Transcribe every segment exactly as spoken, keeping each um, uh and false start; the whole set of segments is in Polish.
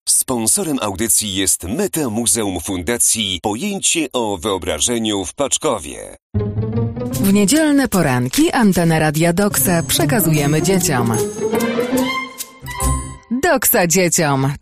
Sponsorem audycji jest Meta Muzeum Fundacji Pojęcie o Wyobrażeniu w Paczkowie. W niedzielne poranki Antena Radia Doksa przekazujemy dzieciom. Doksa dzieciom.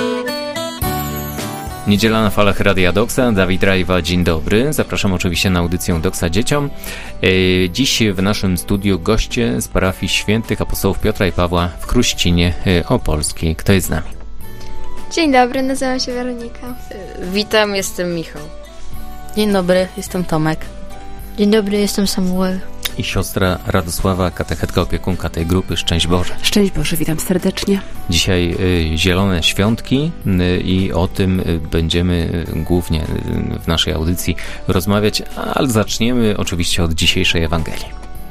Niedziela na falach Radia Doksa, Dawid Rajwa, dzień dobry. Zapraszam oczywiście na audycję Doksa Dzieciom. Dziś w naszym studiu goście z parafii świętych apostołów Piotra i Pawła w Chruścinie Opolskiej. Kto jest z nami? Dzień dobry, nazywam się Weronika. Witam, jestem Michał. Dzień dobry, jestem Tomek. Dzień dobry, jestem Samuel. I siostra Radosława, katechetka opiekunka tej grupy. Szczęść Boże. Szczęść Boże, witam serdecznie. Dzisiaj y, zielone świątki y, i o tym y, będziemy y, głównie y, w naszej audycji rozmawiać, ale zaczniemy oczywiście od dzisiejszej Ewangelii.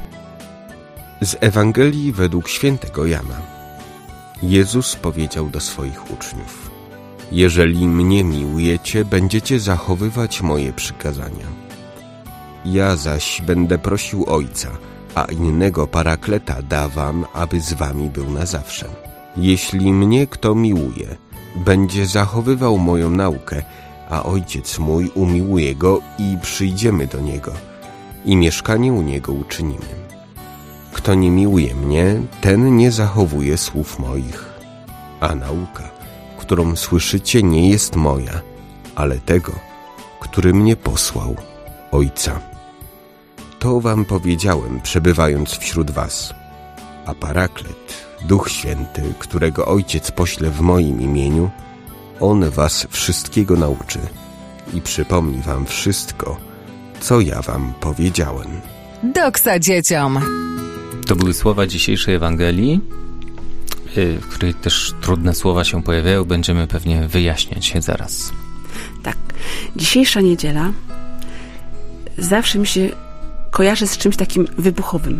Z Ewangelii według świętego Jana. Jezus powiedział do swoich uczniów: jeżeli mnie miłujecie, będziecie zachowywać moje przykazania. Ja zaś będę prosił Ojca, a innego Parakleta da wam, aby z wami był na zawsze. Jeśli mnie kto miłuje, będzie zachowywał moją naukę, a Ojciec mój umiłuje go i przyjdziemy do niego i mieszkanie u niego uczynimy. Kto nie miłuje mnie, ten nie zachowuje słów moich, a nauka, którą słyszycie, nie jest moja, ale tego, który mnie posłał, Ojca. To wam powiedziałem, przebywając wśród was. A Paraklet, Duch Święty, którego Ojciec pośle w moim imieniu, On was wszystkiego nauczy i przypomni wam wszystko, co ja wam powiedziałem. Doksa dzieciom. To były słowa dzisiejszej Ewangelii, w której też trudne słowa się pojawiają. Będziemy pewnie wyjaśniać się zaraz. Tak, dzisiejsza niedziela zawsze mi się kojarzy z czymś takim wybuchowym.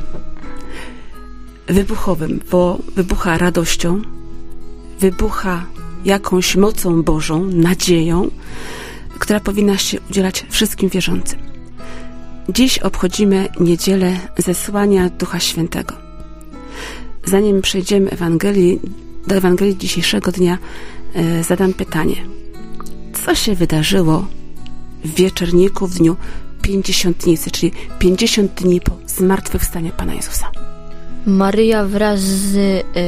Wybuchowym, bo wybucha radością, wybucha jakąś mocą Bożą, nadzieją, która powinna się udzielać wszystkim wierzącym. Dziś obchodzimy niedzielę zesłania Ducha Świętego. Zanim przejdziemy Ewangelii, do Ewangelii dzisiejszego dnia, e, zadam pytanie. Co się wydarzyło w wieczorniku w dniu Pięćdziesiątnicy, czyli pięćdziesiąt dni po zmartwychwstaniu Pana Jezusa? Maryja wraz z, y,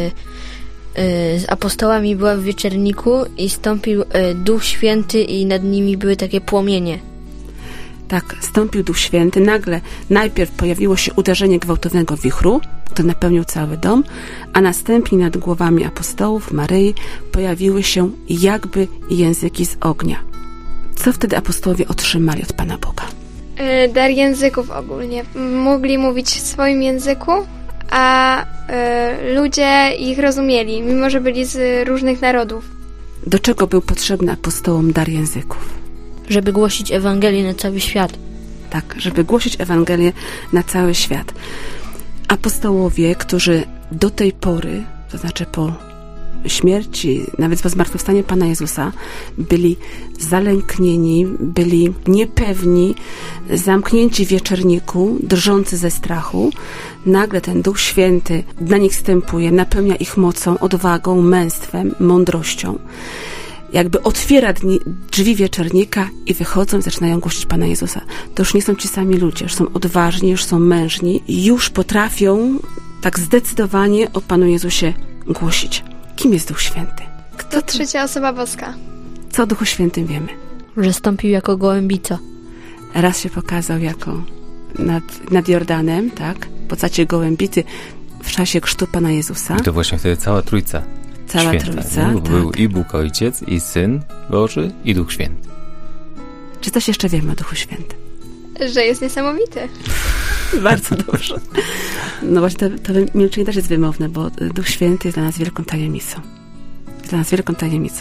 y, z apostołami była w wieczorniku i stąpił y, Duch Święty i nad nimi były takie płomienie. Tak, stąpił Duch Święty. Nagle najpierw pojawiło się uderzenie gwałtownego wichru, który napełnił cały dom, a następnie nad głowami apostołów Maryi pojawiły się jakby języki z ognia. Co wtedy apostołowie otrzymali od Pana Boga? Yy, dar języków ogólnie. Mogli mówić w swoim języku, a yy, ludzie ich rozumieli, mimo że byli z różnych narodów. Do czego był potrzebny apostołom dar języków? Żeby głosić Ewangelię na cały świat. Tak, żeby głosić Ewangelię na cały świat. Apostołowie, którzy do tej pory, to znaczy po śmierci, nawet po zmartwychwstaniu Pana Jezusa, byli zalęknieni, byli niepewni, zamknięci w wieczorniku, drżący ze strachu. Nagle ten Duch Święty na nich wstępuje, napełnia ich mocą, odwagą, męstwem, mądrością. Jakby otwiera dni, drzwi wieczornika i wychodzą i zaczynają głosić Pana Jezusa. To już nie są ci sami ludzie, już są odważni, już są mężni i już potrafią tak zdecydowanie o Panu Jezusie głosić. Kim jest Duch Święty? Kto to trzecia osoba boska? Co o Duchu Świętym wiemy? Że stąpił jako gołębica. Raz się pokazał jako nad, nad Jordanem, tak? W postaci gołębicy w czasie chrztu Pana Jezusa. I to właśnie wtedy cała Trójca. Cała Święta, Trójca, tak. Tak. Był i Bóg Ojciec, i Syn Boży, i Duch Święty. Czy coś jeszcze wiemy o Duchu Świętym? Że jest niesamowity. Bardzo dobrze. No właśnie, to, to milczenie też jest wymowne, bo Duch Święty jest dla nas wielką tajemnicą. Jest dla nas wielką tajemnicą.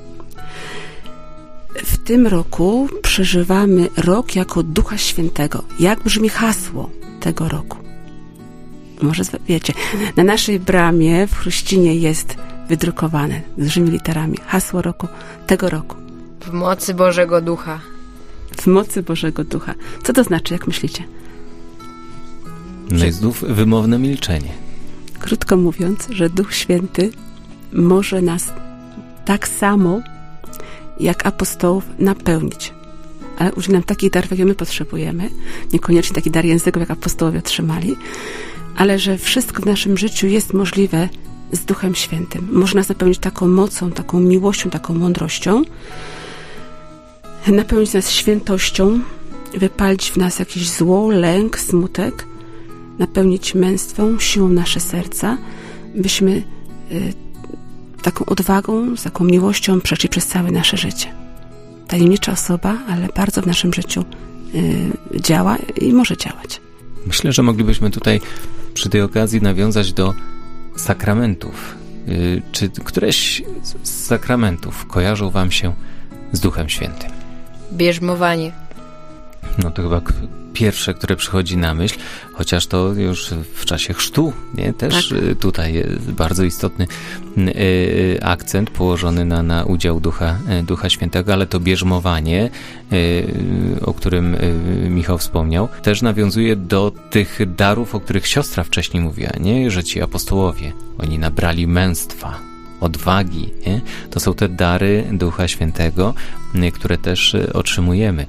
W tym roku przeżywamy rok jako Ducha Świętego. Jak brzmi hasło tego roku? Może wiecie, na naszej bramie w Chruścinie jest wydrukowane dużymi literami hasło roku tego roku. W mocy Bożego Ducha. W mocy Bożego Ducha. Co to znaczy, jak myślicie? No i znów wymowne milczenie. Krótko mówiąc, że Duch Święty może nas tak samo jak apostołów napełnić. Ale udzieli nam takich darów, jakie my potrzebujemy. Niekoniecznie taki dar języków, jak apostołowie otrzymali, ale że wszystko w naszym życiu jest możliwe z Duchem Świętym. Może nas napełnić taką mocą, taką miłością, taką mądrością, napełnić nas świętością, wypalić w nas jakieś zło, lęk, smutek, napełnić męstwą, siłą nasze serca, byśmy y, taką odwagą, z taką miłością przeszli przez całe nasze życie. Tajemnicza osoba, ale bardzo w naszym życiu y, działa i może działać. Myślę, że moglibyśmy tutaj przy tej okazji nawiązać do sakramentów. Y, czy któreś z sakramentów kojarzą wam się z Duchem Świętym? Bierzmowanie. No to chyba pierwsze, które przychodzi na myśl, chociaż to już w czasie chrztu, nie? Też tak. Tutaj jest bardzo istotny y, akcent położony na, na udział Ducha, Ducha Świętego, ale to bierzmowanie, y, o którym y, Michał wspomniał, też nawiązuje do tych darów, o których siostra wcześniej mówiła, nie? Że ci apostołowie, oni nabrali męstwa, odwagi, nie? To są te dary Ducha Świętego, które też otrzymujemy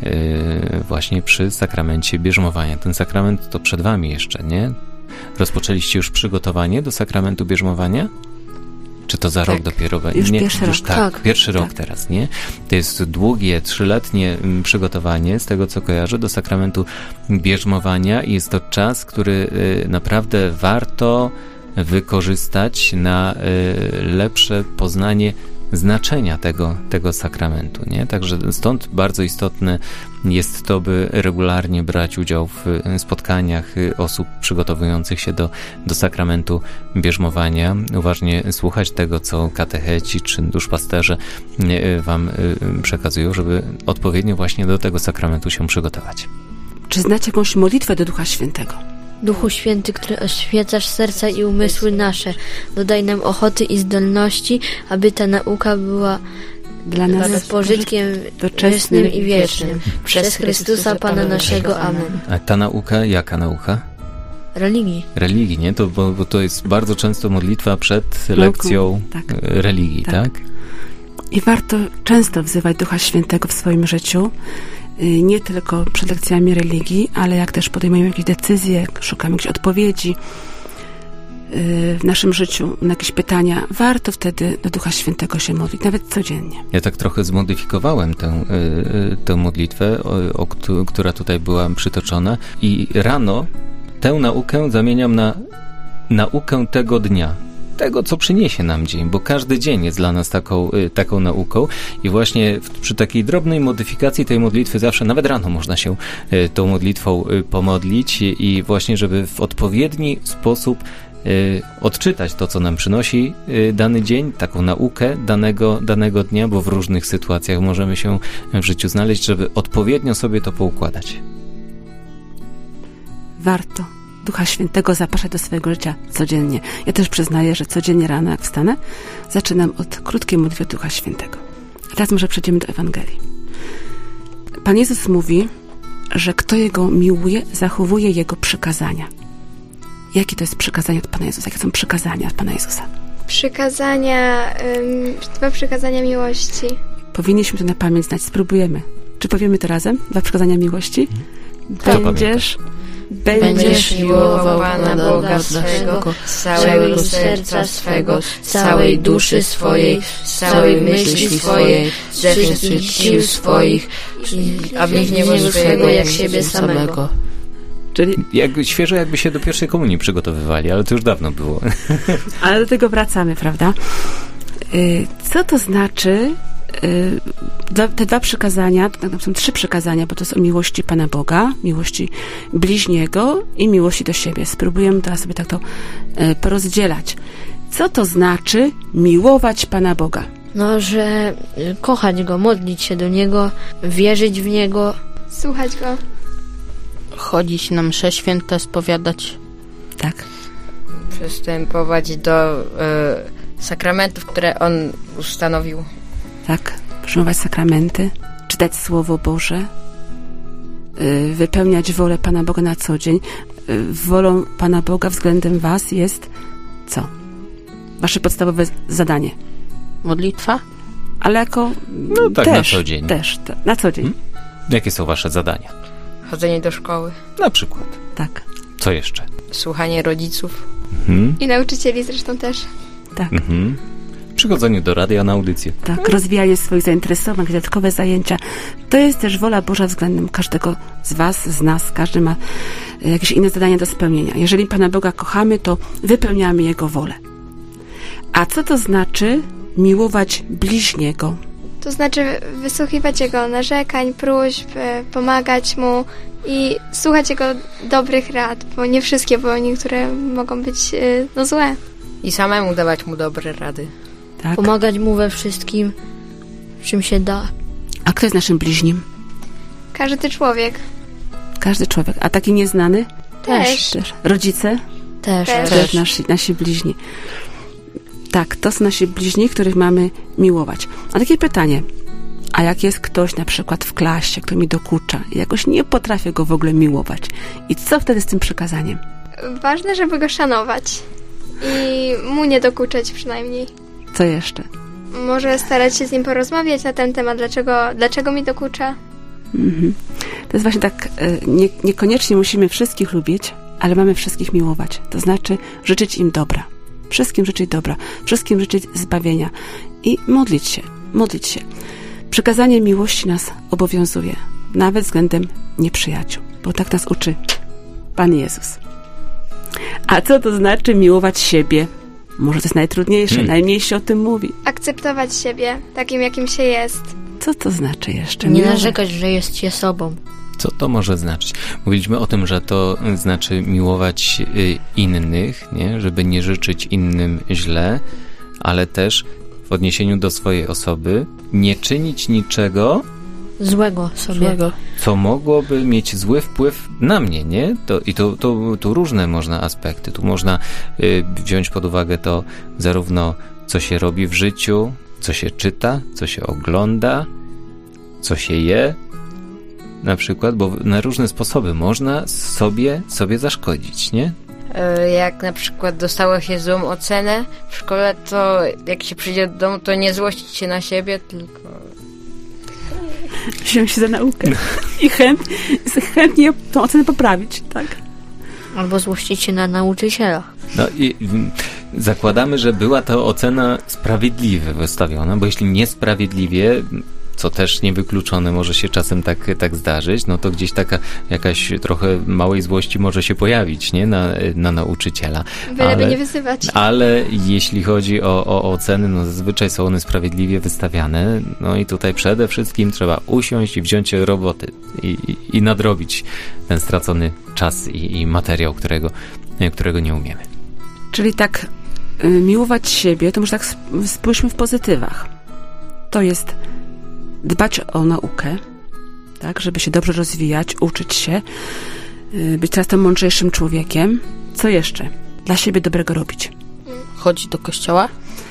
właśnie przy sakramencie bierzmowania. Ten sakrament to przed wami jeszcze, nie? Rozpoczęliście już przygotowanie do sakramentu bierzmowania? Czy to za tak. rok dopiero? Już nie, pierwszy już rok. Tak, tak. pierwszy tak. rok teraz, nie? To jest długie, trzyletnie przygotowanie, z tego co kojarzę, do sakramentu bierzmowania i jest to czas, który naprawdę warto wykorzystać na lepsze poznanie znaczenia tego, tego sakramentu, nie? Także stąd bardzo istotne jest to, by regularnie brać udział w spotkaniach osób przygotowujących się do, do sakramentu bierzmowania, uważnie słuchać tego, co katecheci czy duszpasterze wam przekazują, żeby odpowiednio właśnie do tego sakramentu się przygotować. Czy znacie jakąś modlitwę do Ducha Świętego? Duchu Święty, który oświecasz serca i umysły nasze, dodaj nam ochoty i zdolności, aby ta nauka była dla nas, nas pożytkiem doczesnym i wiecznym. Przez Chrystusa Pana naszego. Amen. A ta nauka, jaka nauka? Religii. Religii, nie? To, bo, bo to jest bardzo często modlitwa przed lekcją tak. religii, tak. tak? I warto często wzywać Ducha Świętego w swoim życiu, nie tylko przed lekcjami religii, ale jak też podejmujemy jakieś decyzje, jak szukamy jakichś odpowiedzi w naszym życiu na jakieś pytania, warto wtedy do Ducha Świętego się modlić, nawet codziennie. Ja tak trochę zmodyfikowałem tę, tę modlitwę, o, o, która tutaj była przytoczona i rano tę naukę zamieniam na naukę tego dnia. Tego, co przyniesie nam dzień, bo każdy dzień jest dla nas taką, taką nauką i właśnie w, przy takiej drobnej modyfikacji tej modlitwy zawsze, nawet rano można się y, tą modlitwą y, pomodlić i, i właśnie, żeby w odpowiedni sposób y, odczytać to, co nam przynosi y, dany dzień, taką naukę danego, danego dnia, bo w różnych sytuacjach możemy się w życiu znaleźć, żeby odpowiednio sobie to poukładać. Warto Ducha Świętego zapraszać do swojego życia codziennie. Ja też przyznaję, że codziennie rano, jak wstanę, zaczynam od krótkiej modlitwy Ducha Świętego. A teraz może przejdziemy do Ewangelii. Pan Jezus mówi, że kto Jego miłuje, zachowuje Jego przykazania. Jakie to jest przykazanie od Pana Jezusa? Jakie są przykazania od Pana Jezusa? Przykazania, ym, dwa przykazania miłości. Powinniśmy to na pamięć znać. Spróbujemy. Czy powiemy to razem? Dwa przykazania miłości? Będziesz... Będziesz miłował Pana Boga swego, z całego serca swego, z całej duszy swojej, z całej myśli swojej, ze wszystkich sił swoich, a bliźniego swojego jak siebie samego. Czyli jakby, świeżo jakby się do pierwszej komunii przygotowywali, ale to już dawno było. Ale do tego wracamy, prawda? Co to znaczy... Te dwa przykazania, to są trzy przykazania, bo to jest o miłości Pana Boga, miłości bliźniego i miłości do siebie. Spróbujemy teraz sobie tak to porozdzielać. Co to znaczy miłować Pana Boga? No, że kochać Go, modlić się do Niego, wierzyć w Niego. Słuchać Go. Chodzić na msze święte, spowiadać. Tak. Przystępować do y, sakramentów, które On ustanowił. Tak, przyjmować sakramenty, czytać Słowo Boże, yy, wypełniać wolę Pana Boga na co dzień. Yy, wolą Pana Boga względem was jest co? Wasze podstawowe zadanie. Modlitwa? Ale jako No tak, też, na co dzień. Też, te, na co dzień. Hmm? Jakie są wasze zadania? Chodzenie do szkoły. Na przykład. Tak, Co jeszcze? Słuchanie rodziców. Mhm. I nauczycieli zresztą też. tak. Mhm. Przychodzenie do radia na audycję. Tak, rozwijanie swoich zainteresowań, dodatkowe zajęcia. To jest też wola Boża względem każdego z was, z nas. Każdy ma e, jakieś inne zadania do spełnienia. Jeżeli Pana Boga kochamy, to wypełniamy Jego wolę. A co to znaczy miłować bliźniego? To znaczy wysłuchiwać jego narzekań, próśb, e, pomagać mu i słuchać jego dobrych rad, bo nie wszystkie, bo niektóre mogą być e, no złe. I samemu dawać mu dobre rady. Tak? Pomagać mu we wszystkim, w czym się da. A kto jest naszym bliźnim? Każdy człowiek. Każdy człowiek. A taki nieznany? Też. Też. Rodzice? Też. Też. Też nasi, nasi bliźni. Tak, to są nasi bliźni, których mamy miłować. A takie pytanie. A jak jest ktoś na przykład w klasie, kto mi dokucza i jakoś nie potrafię go w ogóle miłować? I co wtedy z tym przykazaniem? Ważne, żeby go szanować i mu nie dokuczać przynajmniej. Co jeszcze? Może starać się z nim porozmawiać na ten temat, dlaczego, dlaczego mi dokucza. Mhm. To jest właśnie tak, e, nie, niekoniecznie musimy wszystkich lubić, ale mamy wszystkich miłować. To znaczy życzyć im dobra. Wszystkim życzyć dobra. Wszystkim życzyć zbawienia. I modlić się. Modlić się. Przykazanie miłości nas obowiązuje. Nawet względem nieprzyjaciół. Bo tak nas uczy Pan Jezus. A co to znaczy miłować siebie? Może to jest najtrudniejsze, Hmm. najmniej się o tym mówi. Akceptować siebie takim, jakim się jest. Co to znaczy jeszcze? Nie Miłować? narzekać, że jest się sobą. Co to może znaczyć? Mówiliśmy o tym, że to znaczy miłować y, innych, nie? Żeby nie życzyć innym źle, ale też w odniesieniu do swojej osoby nie czynić niczego, Złego sobie. Złego. co mogłoby mieć zły wpływ na mnie, nie? To, I to, to, to różne można aspekty. Tu można y, wziąć pod uwagę to zarówno, co się robi w życiu, co się czyta, co się ogląda, co się je, na przykład, bo na różne sposoby można sobie, sobie zaszkodzić, nie? E, Jak na przykład dostało się złą ocenę w szkole, to jak się przyjdzie do domu, to nie złościć się na siebie, tylko Wziąłem się za naukę. I chęt, chętnie tą ocenę poprawić, tak? Albo złościć się na nauczyciela. No i mm, zakładamy, że była to ocena sprawiedliwie wystawiona, bo jeśli niesprawiedliwie, co też niewykluczone może się czasem tak, tak zdarzyć, no to gdzieś taka jakaś trochę małej złości może się pojawić, nie? Na, na nauczyciela. Byleby nie wyzywać. Ale jeśli chodzi o, o oceny, no zazwyczaj są one sprawiedliwie wystawiane, no i tutaj przede wszystkim trzeba usiąść i wziąć się roboty i, i, i nadrobić ten stracony czas i, i materiał, którego, którego nie umiemy. Czyli tak y, miłować siebie, to może tak sp- spójrzmy w pozytywach. To jest dbać o naukę, tak, żeby się dobrze rozwijać, uczyć się, y, być coraz to mądrzejszym człowiekiem. Co jeszcze? Dla siebie dobrego robić. Chodzić do kościoła?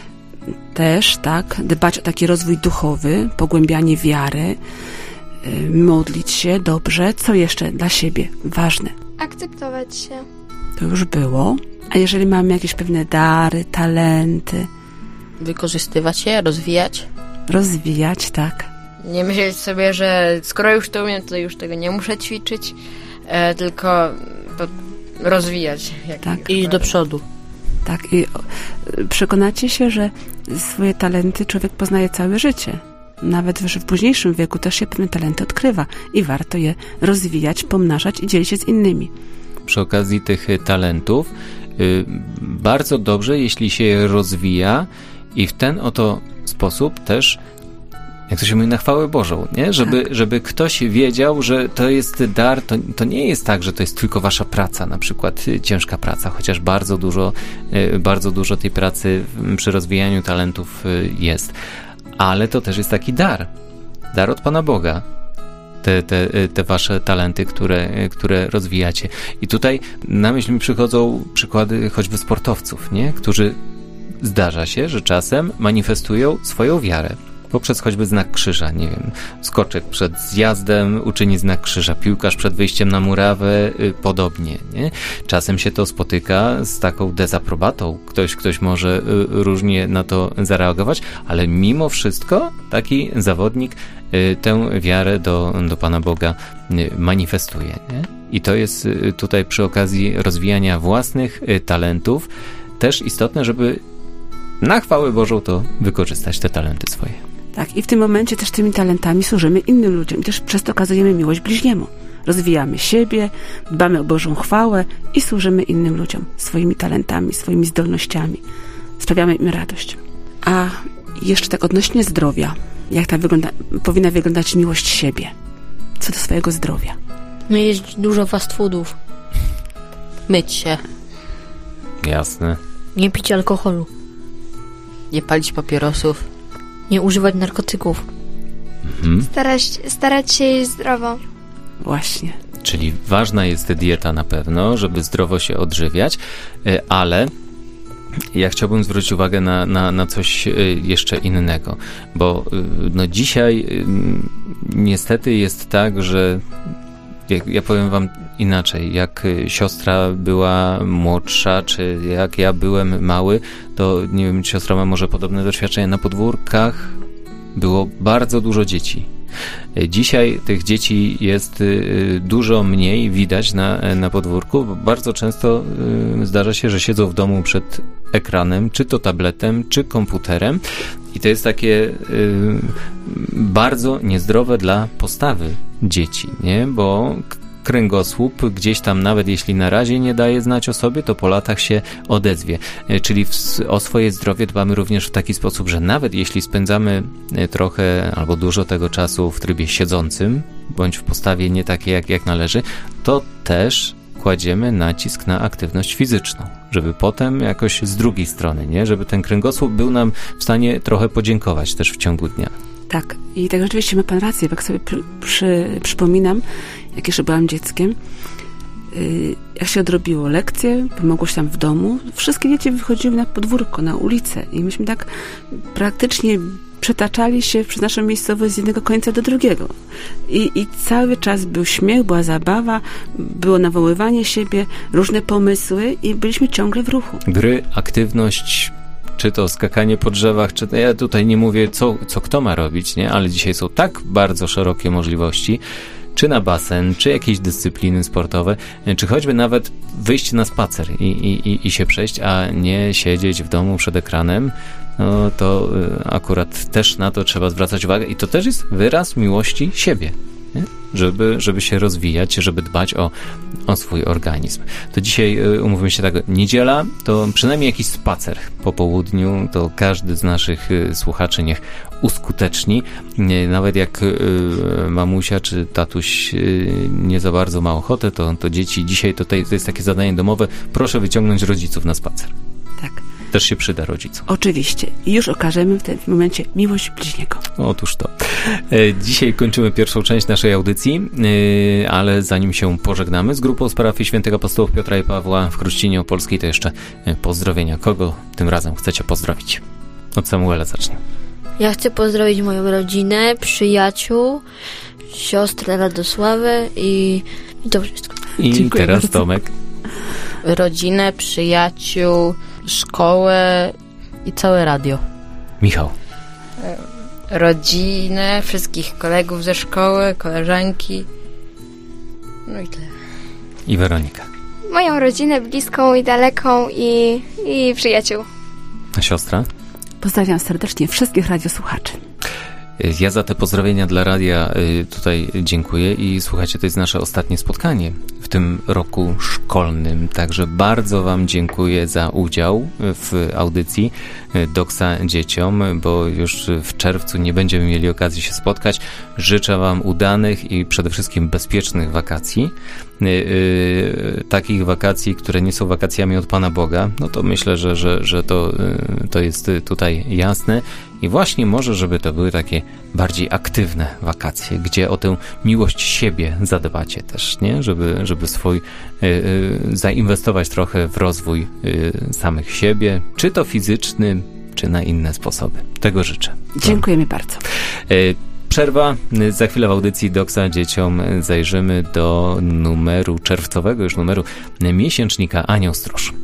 Też, tak, dbać o taki rozwój duchowy, pogłębianie wiary, y, modlić się dobrze. Co jeszcze dla siebie ważne? Akceptować się. To już było. A jeżeli mamy jakieś pewne dary, talenty, Wykorzystywać je, rozwijać? rozwijać, tak. nie myśleć sobie, że skoro już to umiem, to już tego nie muszę ćwiczyć, e, tylko to rozwijać. Jak Tak. Iść do przodu. Tak, i o, przekonacie się, że swoje talenty człowiek poznaje całe życie. Nawet już w późniejszym wieku też się pewne talenty odkrywa i warto je rozwijać, pomnażać i dzielić się z innymi. Przy okazji tych y, talentów y, bardzo dobrze, jeśli się je rozwija i w ten oto sposób też, jak to się mówi, na chwałę Bożą, nie? Żeby, Tak. żeby ktoś wiedział, że to jest dar, to, to nie jest tak, że to jest tylko wasza praca, na przykład y, ciężka praca, chociaż bardzo dużo, y, bardzo dużo tej pracy w, przy rozwijaniu talentów y, jest. Ale to też jest taki dar. Dar od Pana Boga. Te, te, te wasze talenty, które, które rozwijacie. I tutaj na myśl mi przychodzą przykłady choćby sportowców, nie? Którzy zdarza się, że czasem manifestują swoją wiarę. poprzez choćby znak krzyża, nie wiem, skoczek przed zjazdem uczyni znak krzyża, piłkarz przed wyjściem na murawę, y, podobnie, nie? Czasem się to spotyka z taką dezaprobatą, ktoś, ktoś może y, różnie na to zareagować, ale mimo wszystko taki zawodnik y, tę wiarę do, do Pana Boga y, manifestuje, nie? I to jest y, tutaj przy okazji rozwijania własnych y, talentów też istotne, żeby na chwałę Bożą to wykorzystać, te talenty swoje. Tak, i w tym momencie też tymi talentami służymy innym ludziom i też przez to okazujemy miłość bliźniemu. Rozwijamy siebie, dbamy o Bożą chwałę i służymy innym ludziom swoimi talentami, swoimi zdolnościami. Sprawiamy im radość. A jeszcze tak odnośnie zdrowia. Jak ta wygląda, powinna wyglądać miłość siebie? Co do swojego zdrowia? No jeść dużo fast foodów. Myć się. Jasne. Nie pić alkoholu. Nie palić papierosów. Nie używać narkotyków. Mhm. Starać, starać się jeść zdrowo. Właśnie. Czyli ważna jest dieta na pewno, żeby zdrowo się odżywiać, ale ja chciałbym zwrócić uwagę na, na, na coś jeszcze innego, bo no dzisiaj niestety jest tak, że jak, ja powiem wam inaczej, jak siostra była młodsza, czy jak ja byłem mały, to nie wiem, czy siostra ma może podobne doświadczenia, na podwórkach było bardzo dużo dzieci. Dzisiaj tych dzieci jest dużo mniej widać na, na podwórku, bo bardzo często zdarza się, że siedzą w domu przed ekranem, czy to tabletem, czy komputerem i to jest takie bardzo niezdrowe dla postawy dzieci, nie? Bo kręgosłup gdzieś tam, nawet jeśli na razie nie daje znać o sobie, to po latach się odezwie. Czyli w, o swoje zdrowie dbamy również w taki sposób, że nawet jeśli spędzamy trochę albo dużo tego czasu w trybie siedzącym, bądź w postawie nie takiej jak, jak należy, to też kładziemy nacisk na aktywność fizyczną, żeby potem jakoś z drugiej strony, nie? Żeby ten kręgosłup był nam w stanie trochę podziękować też w ciągu dnia. Tak, i tak rzeczywiście ma pan rację, jak sobie przy, przy, przypominam, jak jeszcze byłam dzieckiem, yy, jak się odrobiło lekcje, pomogło się tam w domu, wszystkie dzieci wychodziły na podwórko, na ulicę i myśmy tak praktycznie przetaczali się przez naszą miejscowość z jednego końca do drugiego. I, i cały czas był śmiech, była zabawa, było nawoływanie siebie, różne pomysły i byliśmy ciągle w ruchu. Gry, aktywność, czy to skakanie po drzewach, czy to, ja tutaj nie mówię, co, co kto ma robić, nie? Ale dzisiaj są tak bardzo szerokie możliwości, czy na basen, czy jakieś dyscypliny sportowe, czy choćby nawet wyjść na spacer i, i, i się przejść, a nie siedzieć w domu przed ekranem, no to akurat też na to trzeba zwracać uwagę i to też jest wyraz miłości siebie, nie? Żeby, żeby się rozwijać, żeby dbać o, o swój organizm. To dzisiaj, umówmy się tak, niedziela to przynajmniej jakiś spacer po południu, to każdy z naszych słuchaczy niech uskuteczni. Nawet jak mamusia czy tatuś nie za bardzo ma ochotę, to, to dzieci dzisiaj to, to jest takie zadanie domowe, proszę wyciągnąć rodziców na spacer. Tak. Też się przyda rodzicom. Oczywiście. I już okażemy w tym momencie miłość bliźniego. Otóż to. Dzisiaj kończymy pierwszą część naszej audycji, ale zanim się pożegnamy z grupą z parafii świętych apostołów Piotra i Pawła w Chruścinie Opolskiej, to jeszcze pozdrowienia. Kogo tym razem chcecie pozdrowić? Od Samuela zacznę. Ja chcę pozdrowić moją rodzinę, przyjaciół, siostrę Radosławę i, i to wszystko. I Dziękuję teraz bardzo. Tomek. Rodzinę, przyjaciół, szkołę i całe radio. Michał. Rodzinę, wszystkich kolegów ze szkoły, koleżanki. No i tyle. I Weronika. Moją rodzinę bliską i daleką i, i przyjaciół. A siostra? Pozdrawiam serdecznie wszystkich radiosłuchaczy. Ja za te pozdrowienia dla radia tutaj dziękuję i słuchajcie, to jest nasze ostatnie spotkanie w tym roku szkolnym, także bardzo wam dziękuję za udział w audycji Doksa Dzieciom, bo już w czerwcu nie będziemy mieli okazji się spotkać. Życzę wam udanych i przede wszystkim bezpiecznych wakacji. Yy, takich wakacji, które nie są wakacjami od Pana Boga, no to myślę, że, że, że to, yy, to jest tutaj jasne i właśnie może, żeby to były takie bardziej aktywne wakacje, gdzie o tę miłość siebie zadbacie też, nie? Żeby, żeby swój yy, yy, zainwestować trochę w rozwój yy, samych siebie, czy to fizyczny, czy na inne sposoby. Tego życzę. Dziękujemy bardzo. Przerwa. Za chwilę w audycji Doksa Dzieciom zajrzymy do numeru czerwcowego, już numeru miesięcznika Anioł Stróż.